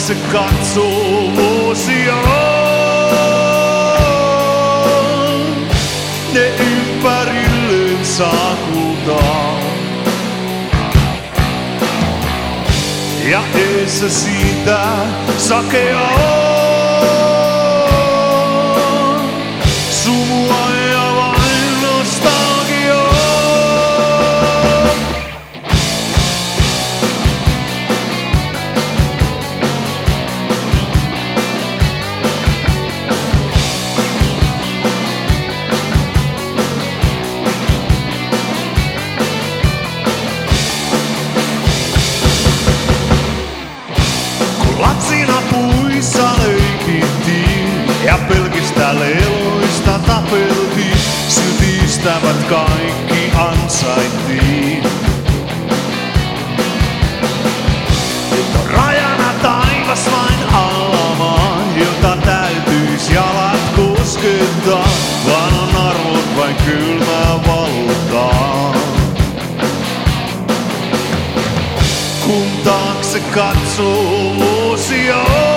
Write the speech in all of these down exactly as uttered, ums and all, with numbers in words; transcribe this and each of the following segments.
taakse katsoo vuosia. Ne ympärilleen saa kultaa. Ja eessä siitä sakea on sumua ja vain nostalgiaa. Lapsina puissa leikittiin ja pelkistä leloista tapeltiin. Silti ystävät kaikki ansaittiin. Nyt on rajana taivas vain alamaa, jota täytyis jalat koskettaa. Vaan on arvot vain kylmää valuuttaa. Kun taakse katsoo vuosia,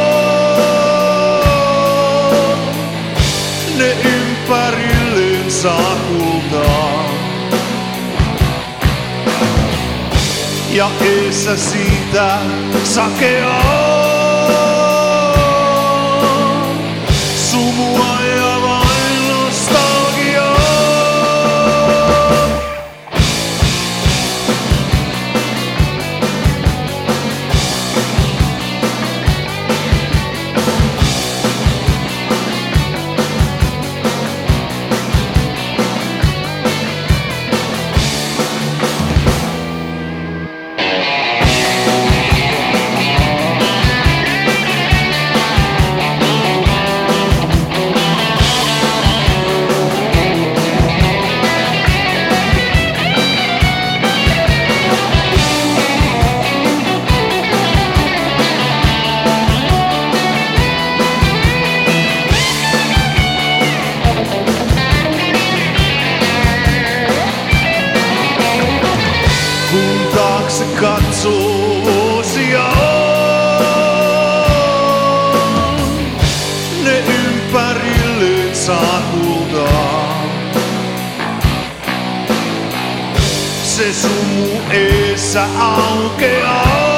ne ympärilleen saa kultaa. Ja eessä siitä sakea on sumua ja vain nostalgiaa. Taakse katsoo vuosia, ne ympärilleen saa kultaa. Se sumu eessä aukeaa.